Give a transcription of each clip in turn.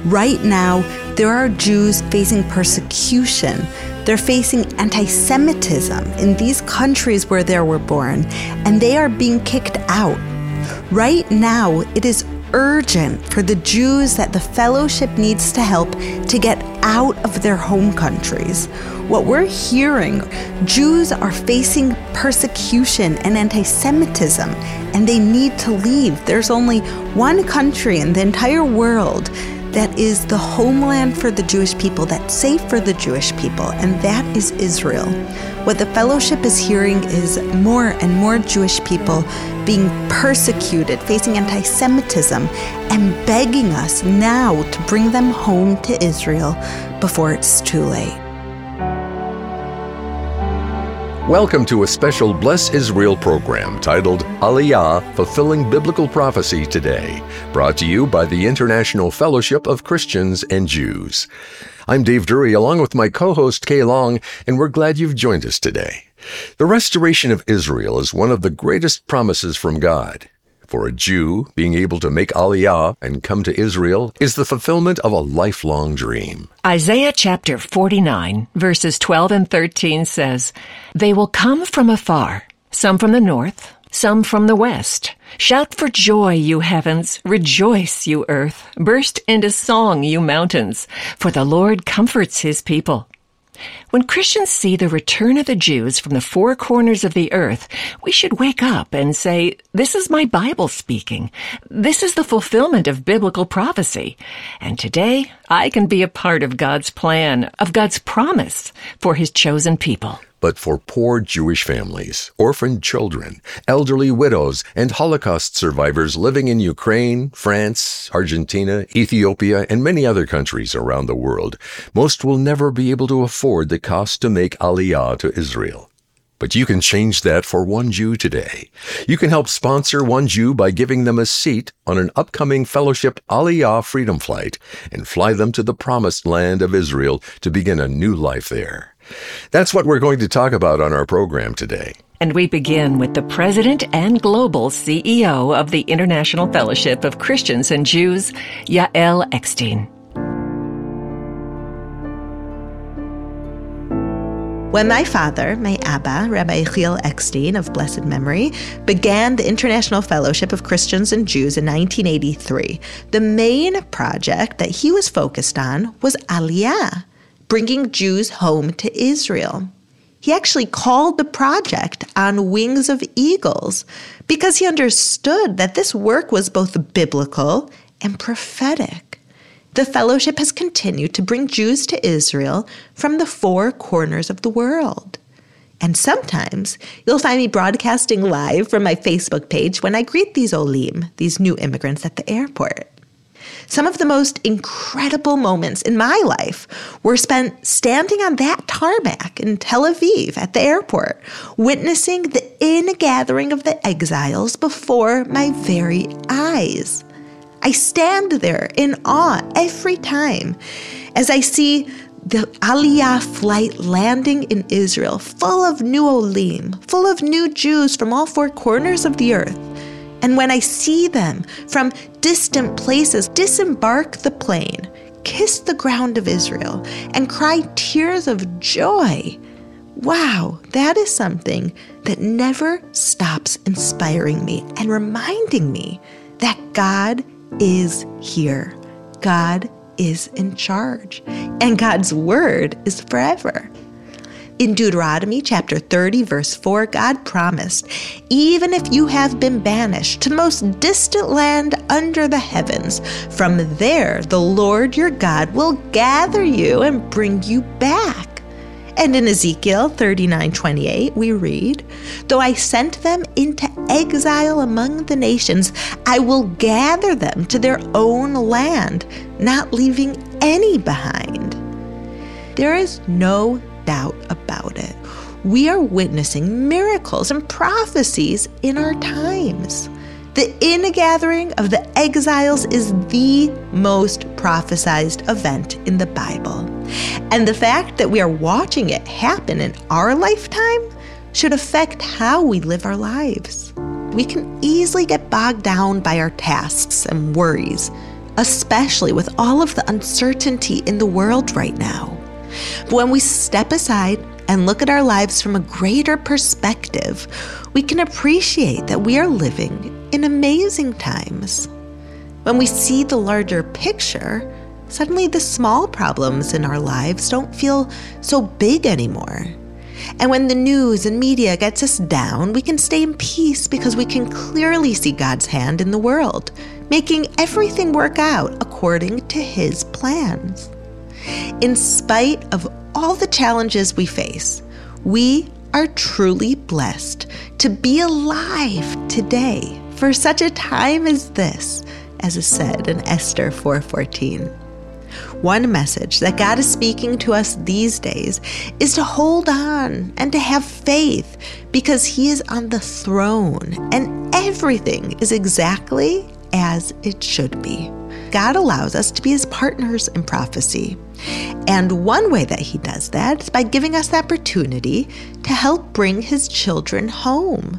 Right now, there are Jews facing persecution. They're facing anti-Semitism in these countries where they were born, and they are being kicked out. Right now, it is urgent for the Jews that the fellowship needs to help to get out of their home countries. What we're hearing, Jews are facing persecution and anti-Semitism, and they need to leave. There's only one country in the entire world that is the homeland for the Jewish people, that's safe for the Jewish people, and that is Israel. What the fellowship is hearing is more and more Jewish people being persecuted, facing anti-Semitism, and begging us now to bring them home to Israel before it's too late. Welcome to a special Bless Israel program titled Aliyah, Fulfilling Biblical Prophecy Today, brought to you by the International Fellowship of Christians and Jews. I'm Dave Dury, along with my co-host Kay Long, and we're glad you've joined us today. The restoration of Israel is one of the greatest promises from God. For a Jew, being able to make Aliyah and come to Israel is the fulfillment of a lifelong dream. Isaiah chapter 49, verses 12 and 13 says, "They will come from afar, some from the north, some from the west. Shout for joy, you heavens. Rejoice, you earth. Burst into song, you mountains. For the Lord comforts his people." When Christians see the return of the Jews from the four corners of the earth, we should wake up and say, this is my Bible speaking. This is the fulfillment of biblical prophecy. And today, I can be a part of God's plan, of God's promise for his chosen people. But for poor Jewish families, orphaned children, elderly widows, and Holocaust survivors living in Ukraine, France, Argentina, Ethiopia, and many other countries around the world, most will never be able to afford the cost to make Aliyah to Israel. But you can change that for one Jew today. You can help sponsor one Jew by giving them a seat on an upcoming Fellowship Aliyah Freedom Flight and fly them to the promised land of Israel to begin a new life there. That's what we're going to talk about on our program today. And we begin with the President and Global CEO of the International Fellowship of Christians and Jews, Yael Eckstein. When my father, my Abba, Rabbi Yechiel Eckstein of blessed memory, began the International Fellowship of Christians and Jews in 1983, the main project that he was focused on was Aliyah, bringing Jews home to Israel. He actually called the project On Wings of Eagles because he understood that this work was both biblical and prophetic. The fellowship has continued to bring Jews to Israel from the four corners of the world. And sometimes you'll find me broadcasting live from my Facebook page when I greet these Olim, these new immigrants at the airport. Some of the most incredible moments in my life were spent standing on that tarmac in Tel Aviv at the airport, witnessing the ingathering of the exiles before my very eyes. I stand there in awe every time as I see the Aliyah flight landing in Israel, full of new Olim, full of new Jews from all four corners of the earth. And when I see them from distant places disembark the plane, kiss the ground of Israel, and cry tears of joy, wow, that is something that never stops inspiring me and reminding me that God is here. God is in charge, and God's word is forever. In Deuteronomy chapter 30, verse 4, God promised, even if you have been banished to the most distant land under the heavens, from there the Lord your God will gather you and bring you back. And in Ezekiel 39:28, we read, though I sent them into exile among the nations, I will gather them to their own land, not leaving any behind. There is no doubt about it. We are witnessing miracles and prophecies in our times. The ingathering of the exiles is the most prophesied event in the Bible. And the fact that we are watching it happen in our lifetime should affect how we live our lives. We can easily get bogged down by our tasks and worries. especially with all of the uncertainty in the world right now. But when we step aside and look at our lives from a greater perspective, we can appreciate that we are living in amazing times. When we see the larger picture, suddenly the small problems in our lives don't feel so big anymore. And when the news and media gets us down, we can stay in peace because we can clearly see God's hand in the world, making everything work out according to His plans. In spite of all the challenges we face, we are truly blessed to be alive today for such a time as this, as is said in Esther 4:14. One message that God is speaking to us these days is to hold on and to have faith because He is on the throne and everything is exactly as it should be. God allows us to be His partners in prophecy. And one way that He does that is by giving us the opportunity to help bring His children home.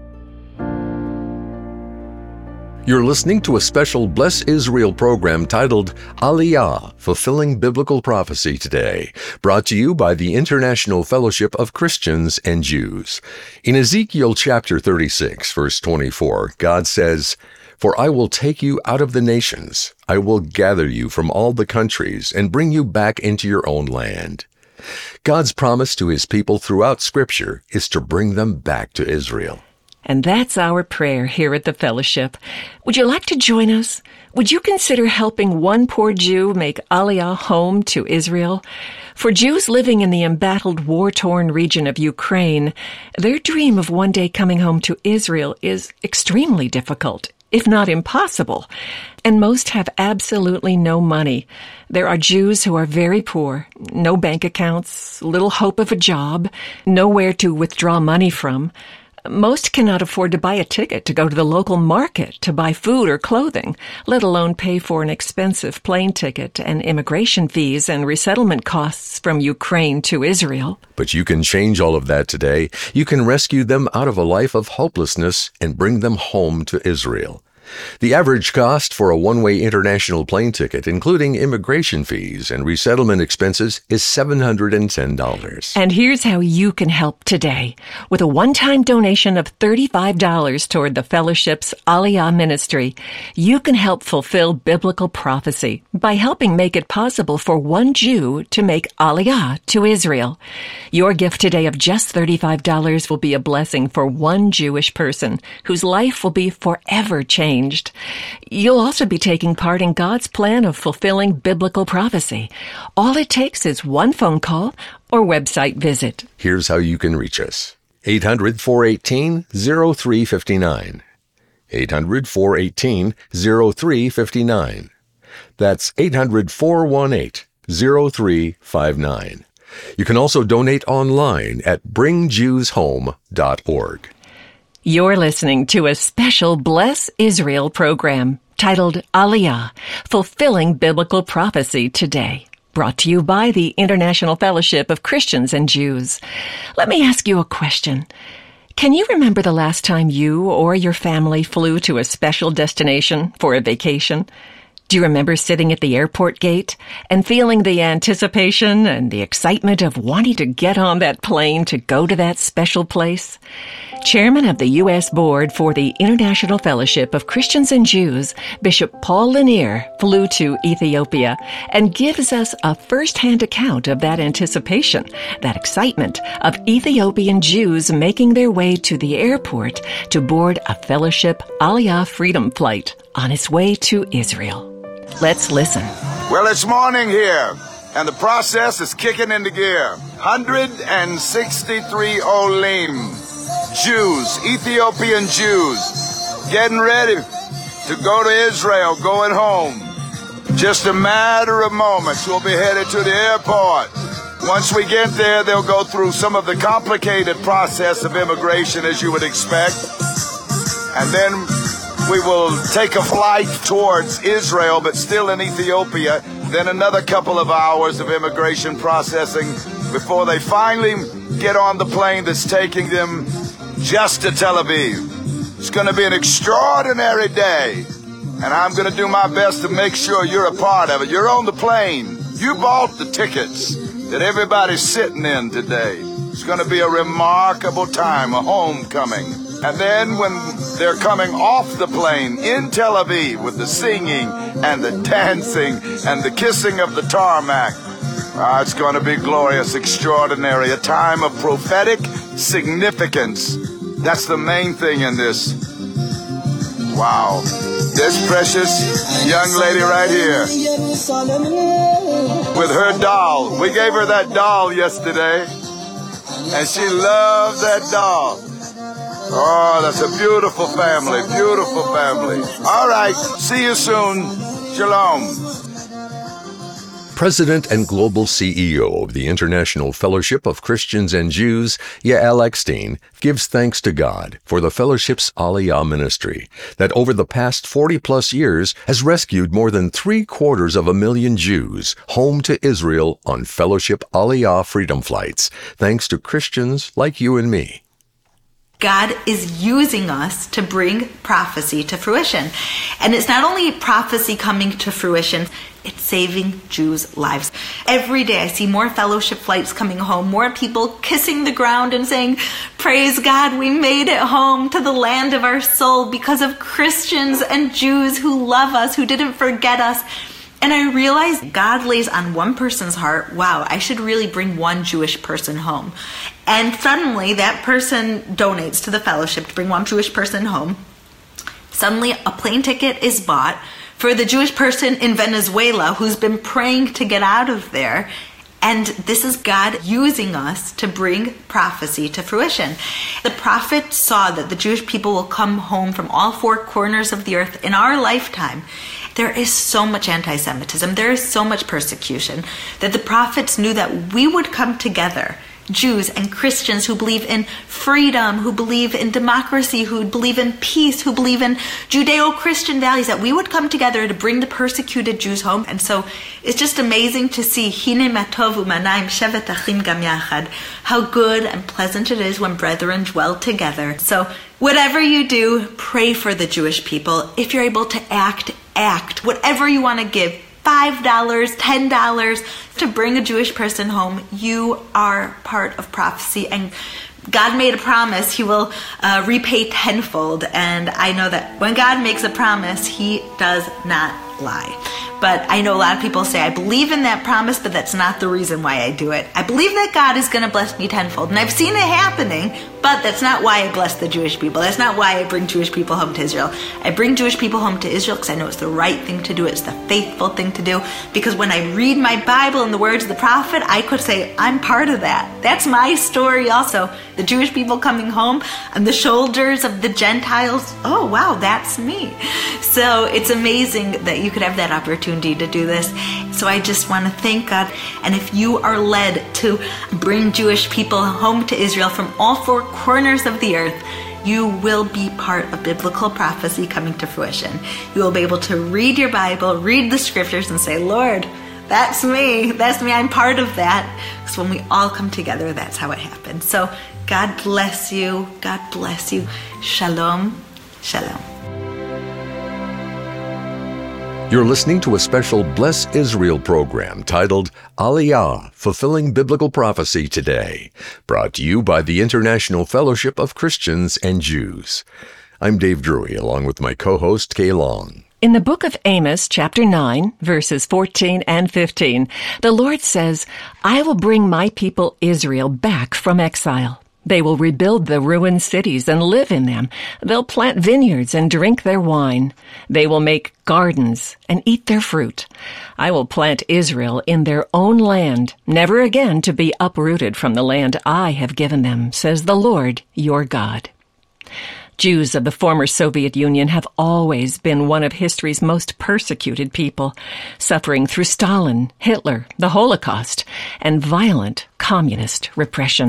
You're listening to a special Bless Israel program titled Aliyah, Fulfilling Biblical Prophecy Today, brought to you by the International Fellowship of Christians and Jews. In Ezekiel chapter 36, verse 24, God says, "For I will take you out of the nations. I will gather you from all the countries and bring you back into your own land." God's promise to His people throughout Scripture is to bring them back to Israel. And that's our prayer here at the Fellowship. Would you like to join us? Would you consider helping one poor Jew make Aliyah home to Israel? For Jews living in the embattled, war-torn region of Ukraine, their dream of one day coming home to Israel is extremely difficult, if not impossible. And most have absolutely no money. There are Jews who are very poor, no bank accounts, little hope of a job, nowhere to withdraw money from. Most cannot afford to buy a ticket to go to the local market to buy food or clothing, let alone pay for an expensive plane ticket and immigration fees and resettlement costs from Ukraine to Israel. But you can change all of that today. You can rescue them out of a life of hopelessness and bring them home to Israel. The average cost for a one-way international plane ticket, including immigration fees and resettlement expenses, is $710. And here's how you can help today. With a one-time donation of $35 toward the Fellowship's Aliyah ministry, you can help fulfill biblical prophecy by helping make it possible for one Jew to make Aliyah to Israel. Your gift today of just $35 will be a blessing for one Jewish person whose life will be forever changed. You'll also be taking part in God's plan of fulfilling biblical prophecy. All it takes is one phone call or website visit. Here's how you can reach us. 800-418-0359. 800-418-0359. That's 800-418-0359. You can also donate online at bringjewshome.org. You're listening to a special Bless Israel program titled Aliyah, Fulfilling Biblical Prophecy Today, brought to you by the International Fellowship of Christians and Jews. Let me ask you a question. Can you remember the last time you or your family flew to a special destination for a vacation? Do you remember sitting at the airport gate and feeling the anticipation and the excitement of wanting to get on that plane to go to that special place? Chairman of the U.S. Board for the International Fellowship of Christians and Jews, Bishop Paul Lanier, flew to Ethiopia and gives us a first-hand account of that anticipation, that excitement of Ethiopian Jews making their way to the airport to board a Fellowship Aliyah Freedom flight on its way to Israel. Let's listen. Well, it's morning here, and the process is kicking into gear. 163 Olim Jews, Ethiopian Jews, getting ready to go to Israel, going home. Just a matter of moments, we'll be headed to the airport. Once we get there, they'll go through some of the complicated process of immigration, as you would expect. And then we will take a flight towards Israel, but still in Ethiopia. Then another couple of hours of immigration processing before they finally get on the plane that's taking them just to Tel Aviv. It's going to be an extraordinary day. And I'm going to do my best to make sure you're a part of it. You're on the plane. You bought the tickets that everybody's sitting in today. It's going to be a remarkable time, a homecoming. And then when they're coming off the plane in Tel Aviv with the singing and the dancing and the kissing of the tarmac, it's going to be glorious, extraordinary, a time of prophetic significance. That's the main thing in this. Wow. This precious young lady right here with her doll. We gave her that doll yesterday, and she loves that doll. Oh, that's a beautiful family, beautiful family. All right, see you soon. Shalom. President and Global CEO of the International Fellowship of Christians and Jews, Yael Eckstein, gives thanks to God for the Fellowship's Aliyah ministry that over the past 40-plus years has rescued more than 750,000 Jews home to Israel on Fellowship Aliyah freedom flights, thanks to Christians like you and me. God is using us to bring prophecy to fruition. And it's not only prophecy coming to fruition, it's saving Jews' lives. Every day I see more fellowship flights coming home, more people kissing the ground and saying, praise God, we made it home to the land of our soul because of Christians and Jews who love us, who didn't forget us. And I realized God lays on one person's heart, wow, I should really bring one Jewish person home. And suddenly that person donates to the fellowship to bring one Jewish person home. Suddenly a plane ticket is bought for the Jewish person in Venezuela who's been praying to get out of there. And this is God using us to bring prophecy to fruition. The prophet saw that the Jewish people will come home from all four corners of the earth in our lifetime. There is so much anti-Semitism, there is so much persecution, that the prophets knew that we would come together, Jews and Christians who believe in freedom, who believe in democracy, who believe in peace, who believe in Judeo-Christian values, that we would come together to bring the persecuted Jews home. And so it's just amazing to see Hine matov u'manayim shevet achim gam yachad, how good and pleasant it is when brethren dwell together. So whatever you do, pray for the Jewish people. If you're able to act. Whatever you want to give, $5, $10 to bring a Jewish person home, you are part of prophecy. And God made a promise, He will repay tenfold. And I know that when God makes a promise, He does not lie. But I know a lot of people say, I believe in that promise, but that's not the reason why I do it. I believe that God is going to bless me tenfold. And I've seen it happening, but that's not why I bless the Jewish people. That's not why I bring Jewish people home to Israel. I bring Jewish people home to Israel because I know it's the right thing to do. It's the faithful thing to do. Because when I read my Bible and the words of the prophet, I could say, I'm part of that. That's my story also. The Jewish people coming home on the shoulders of the Gentiles. Oh, wow, that's me. So it's amazing that you could have that opportunity to do this. So I just want to thank God. And if you are led to bring Jewish people home to Israel from all four corners of the earth, you will be part of biblical prophecy coming to fruition. You will be able to read your Bible, read the scriptures, and say, Lord, that's me. That's me. I'm part of that. Because when we all come together, that's how it happens. So God bless you. God bless you. Shalom. Shalom. You're listening to a special Bless Israel program titled Aliyah, Fulfilling Biblical Prophecy Today, brought to you by the International Fellowship of Christians and Jews. I'm Dave Drury, along with my co-host, Kay Long. In the book of Amos, chapter 9, verses 14 and 15, the Lord says, I will bring my people Israel back from exile. They will rebuild the ruined cities and live in them. They'll plant vineyards and drink their wine. They will make gardens and eat their fruit. I will plant Israel in their own land, never again to be uprooted from the land I have given them, says the Lord your God. Jews of the former Soviet Union have always been one of history's most persecuted people, suffering through Stalin, Hitler, the Holocaust, and violent communist repression.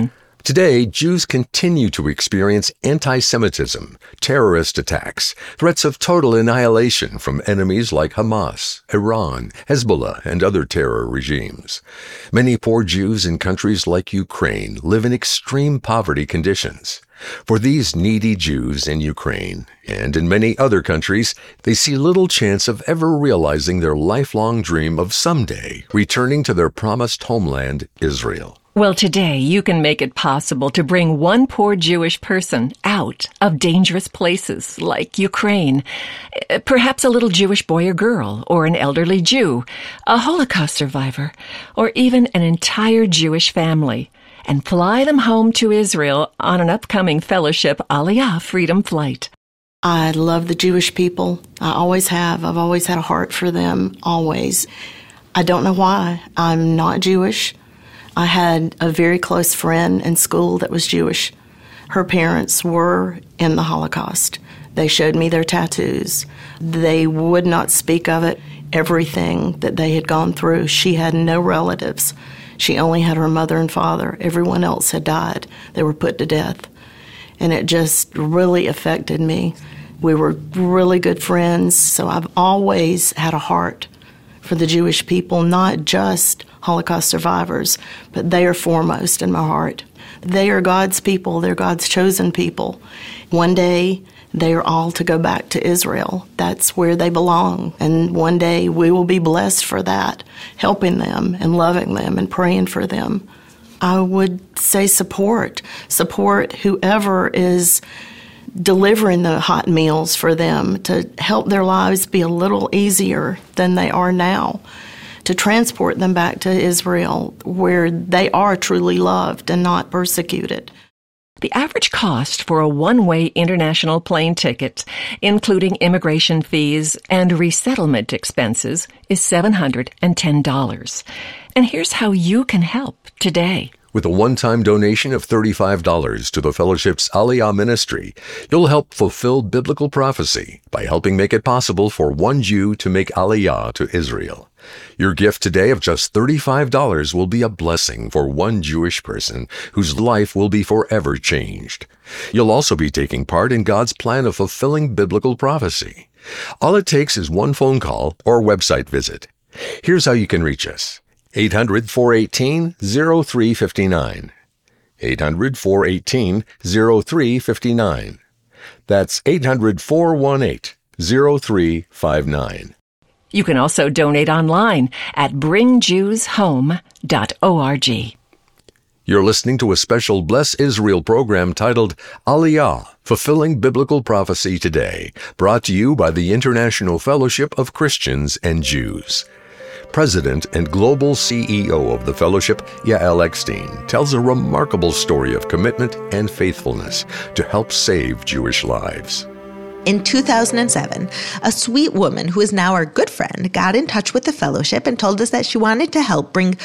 Today, Jews continue to experience anti-Semitism, terrorist attacks, threats of total annihilation from enemies like Hamas, Iran, Hezbollah, and other terror regimes. Many poor Jews in countries like Ukraine live in extreme poverty conditions. For these needy Jews in Ukraine and in many other countries, they see little chance of ever realizing their lifelong dream of someday returning to their promised homeland, Israel. Well, today you can make it possible to bring one poor Jewish person out of dangerous places like Ukraine. Perhaps a little Jewish boy or girl, or an elderly Jew, a Holocaust survivor, or even an entire Jewish family, and fly them home to Israel on an upcoming Fellowship Aliyah Freedom Flight. I love the Jewish people. I always have. I've always had a heart for them, always. I don't know why. I'm not Jewish. I had a very close friend in school that was Jewish. Her parents were in the Holocaust. They showed me their tattoos. They would not speak of it. Everything that they had gone through, she had no relatives. She only had her mother and father. Everyone else had died. They were put to death. And it just really affected me. We were really good friends, so I've always had a heart for the Jewish people, not just Holocaust survivors, but they are foremost in my heart. They are God's people. They're God's chosen people. One day, they are all to go back to Israel. That's where they belong. And one day, we will be blessed for that, helping them and loving them and praying for them. I would say support whoever is delivering the hot meals for them to help their lives be a little easier than they are now, to transport them back to Israel where they are truly loved and not persecuted. The average cost for a one-way international plane ticket, including immigration fees and resettlement expenses, is $710. And here's how you can help today. With a one-time donation of $35 to the Fellowship's Aliyah ministry, you'll help fulfill biblical prophecy by helping make it possible for one Jew to make Aliyah to Israel. Your gift today of just $35 will be a blessing for one Jewish person whose life will be forever changed. You'll also be taking part in God's plan of fulfilling biblical prophecy. All it takes is one phone call or website visit. Here's how you can reach us. 800-418-0359. 800-418-0359. That's 800-418-0359. You can also donate online at bringjewshome.org. You're listening to a special Bless Israel program titled Aliyah, Fulfilling Biblical Prophecy Today, brought to you by the International Fellowship of Christians and Jews. President and Global CEO of the Fellowship, Yael Eckstein, tells a remarkable story of commitment and faithfulness to help save Jewish lives. In 2007, a sweet woman who is now our good friend got in touch with the Fellowship and told us that she wanted to help bring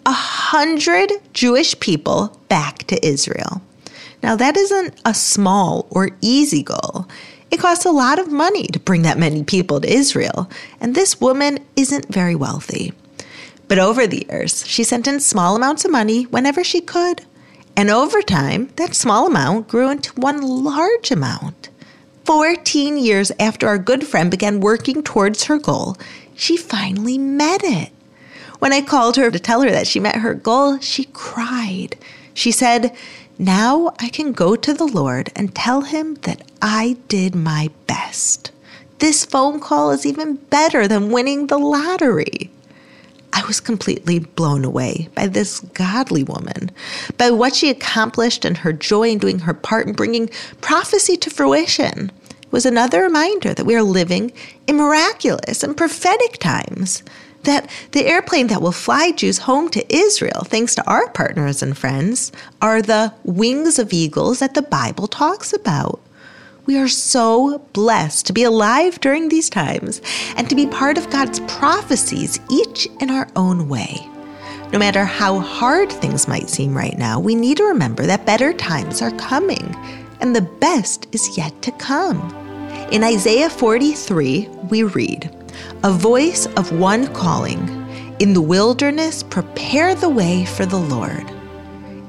100 Jewish people back to Israel. Now, that isn't a small or easy goal. It costs a lot of money to bring that many people to Israel, and this woman isn't very wealthy. But over the years, she sent in small amounts of money whenever she could. And over time, that small amount grew into one large amount. 14 years after our good friend began working towards her goal, she finally met it. When I called her to tell her that she met her goal, she cried. She said, "Now I can go to the Lord and tell him that I did my best. This phone call is even better than winning the lottery." I was completely blown away by this godly woman, by what she accomplished and her joy in doing her part in bringing prophecy to fruition. It was another reminder that we are living in miraculous and prophetic times, that the airplane that will fly Jews home to Israel, thanks to our partners and friends, are the wings of eagles that the Bible talks about. We are so blessed to be alive during these times and to be part of God's prophecies, each in our own way. No matter how hard things might seem right now, we need to remember that better times are coming and the best is yet to come. In Isaiah 43, we read, "A voice of one calling, in the wilderness prepare the way for the Lord. In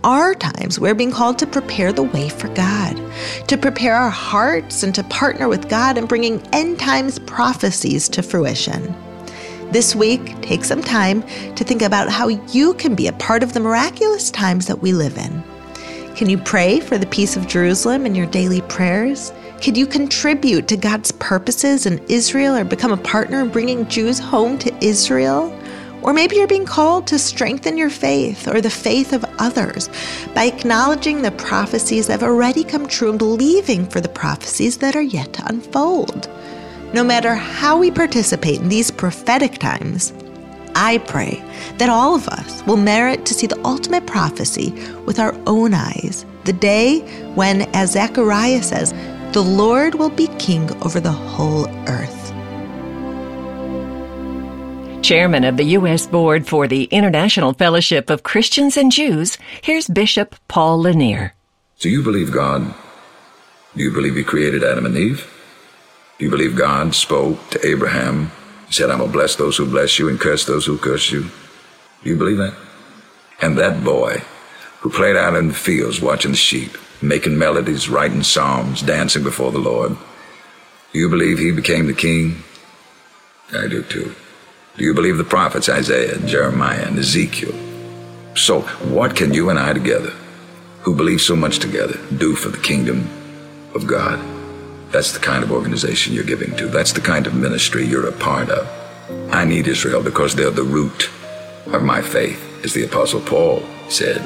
our times, we're being called to prepare the way for God, to prepare our hearts and to partner with God in bringing end times prophecies to fruition. This week, take some time to think about how you can be a part of the miraculous times that we live in. Can you pray for the peace of Jerusalem in your daily prayers? Could you contribute to God's purposes in Israel or become a partner in bringing Jews home to Israel? Or maybe you're being called to strengthen your faith or the faith of others by acknowledging the prophecies that have already come true and believing for the prophecies that are yet to unfold. No matter how we participate in these prophetic times, I pray that all of us will merit to see the ultimate prophecy with our own eyes, the day when, as Zechariah says, the Lord will be king over the whole earth. Chairman of the U.S. Board for the International Fellowship of Christians and Jews, here's Bishop Paul Lanier. Do you believe God? Do you believe He created Adam and Eve? Do you believe God spoke to Abraham? He said, I'm going to bless those who bless you and curse those who curse you. Do you believe that? And that boy who played out in the fields watching the sheep, making melodies, writing psalms, dancing before the Lord, do you believe he became the king? I do too. Do you believe the prophets Isaiah, Jeremiah, and Ezekiel? So what can you and I together, who believe so much together, do for the kingdom of God? That's the kind of organization you're giving to. That's the kind of ministry you're a part of. I need Israel because they're the root of my faith, as the Apostle Paul said.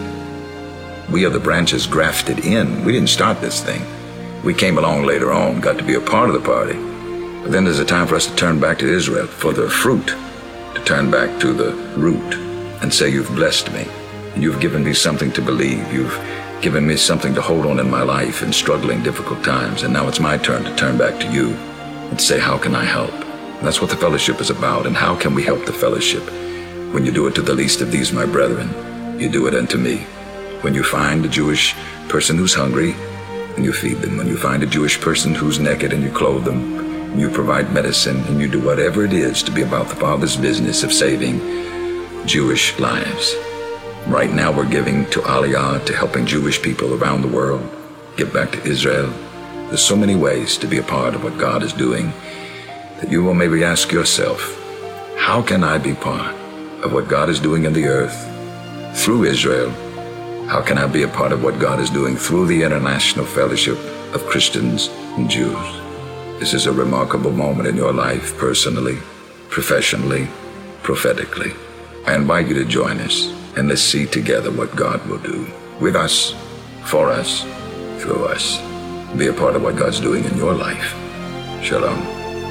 We are the branches grafted in. We didn't start this thing. We came along later on, got to be a part of the party. But then there's a time for us to turn back to Israel for the fruit, to turn back to the root and say, you've blessed me. And you've given me something to believe. You've given me something to hold on in my life in struggling, difficult times. And now it's my turn to turn back to you and say, how can I help? And that's what the fellowship is about. And how can we help the fellowship? When you do it to the least of these, my brethren, you do it unto me. When you find a Jewish person who's hungry, and you feed them. When you find a Jewish person who's naked, and you clothe them, and you provide medicine, and you do whatever it is to be about the Father's business of saving Jewish lives. Right now we're giving to Aliyah, to helping Jewish people around the world get back to Israel. There's so many ways to be a part of what God is doing that you will maybe ask yourself, how can I be part of what God is doing in the earth through Israel? How can I be a part of what God is doing through the International Fellowship of Christians and Jews? This is a remarkable moment in your life, personally, professionally, prophetically. I invite you to join us, and let's see together what God will do with us, for us, through us. Be a part of what God's doing in your life. Shalom.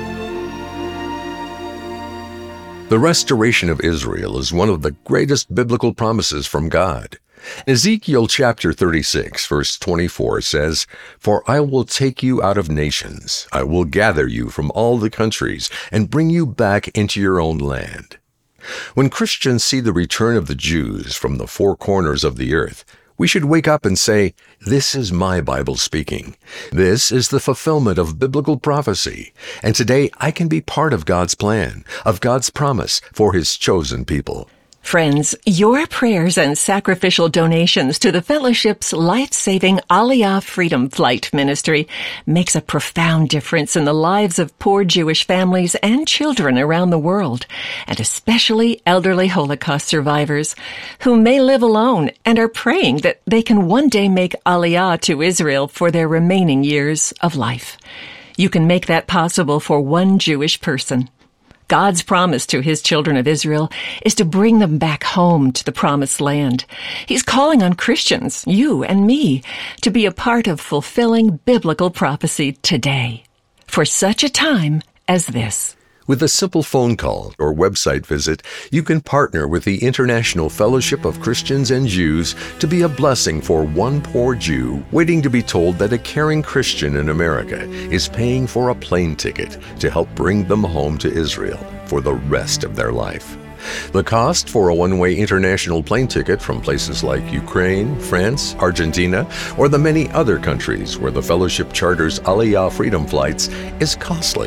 The restoration of Israel is one of the greatest biblical promises from God. Ezekiel chapter 36, verse 24 says, "For I will take you out of nations, I will gather you from all the countries, and bring you back into your own land." When Christians see the return of the Jews from the four corners of the earth, we should wake up and say, "This is my Bible speaking. This is the fulfillment of biblical prophecy, and today I can be part of God's plan, of God's promise for His chosen people." Friends, your prayers and sacrificial donations to the Fellowship's life-saving Aliyah Freedom Flight ministry makes a profound difference in the lives of poor Jewish families and children around the world, and especially elderly Holocaust survivors who may live alone and are praying that they can one day make Aliyah to Israel for their remaining years of life. You can make that possible for one Jewish person. God's promise to His children of Israel is to bring them back home to the Promised Land. He's calling on Christians, you and me, to be a part of fulfilling biblical prophecy today, for such a time as this. With a simple phone call or website visit, you can partner with the International Fellowship of Christians and Jews to be a blessing for one poor Jew waiting to be told that a caring Christian in America is paying for a plane ticket to help bring them home to Israel for the rest of their life. The cost for a one-way international plane ticket from places like Ukraine, France, Argentina, or the many other countries where the Fellowship charters Aliyah Freedom flights is costly.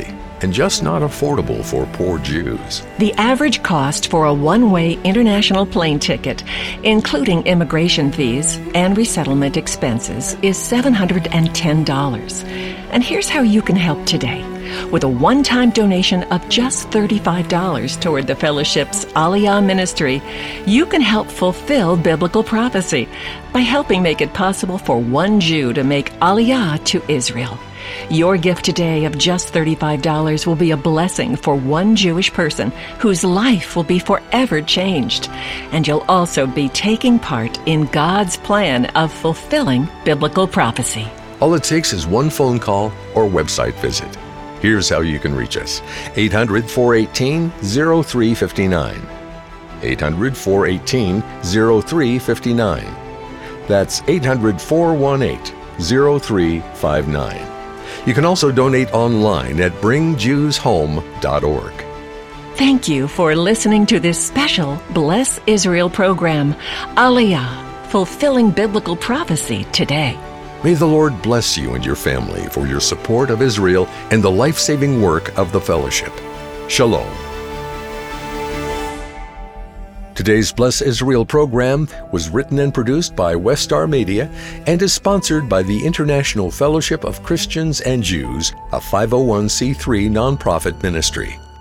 and just not affordable for poor Jews. The average cost for a one-way international plane ticket, including immigration fees and resettlement expenses, is $710. And here's how you can help today. With a one-time donation of just $35 toward the Fellowship's Aliyah ministry, you can help fulfill biblical prophecy by helping make it possible for one Jew to make Aliyah to Israel. Your gift today of just $35 will be a blessing for one Jewish person whose life will be forever changed. And you'll also be taking part in God's plan of fulfilling biblical prophecy. All it takes is one phone call or website visit. Here's how you can reach us. 800-418-0359. 800-418-0359. That's 800-418-0359. You can also donate online at bringjewshome.org. Thank you for listening to this special Bless Israel program, Aliyah, fulfilling biblical prophecy today. May the Lord bless you and your family for your support of Israel and the life-saving work of the Fellowship. Shalom. Today's Bless Israel program was written and produced by Westar Media and is sponsored by the International Fellowship of Christians and Jews, a 501c3 nonprofit ministry.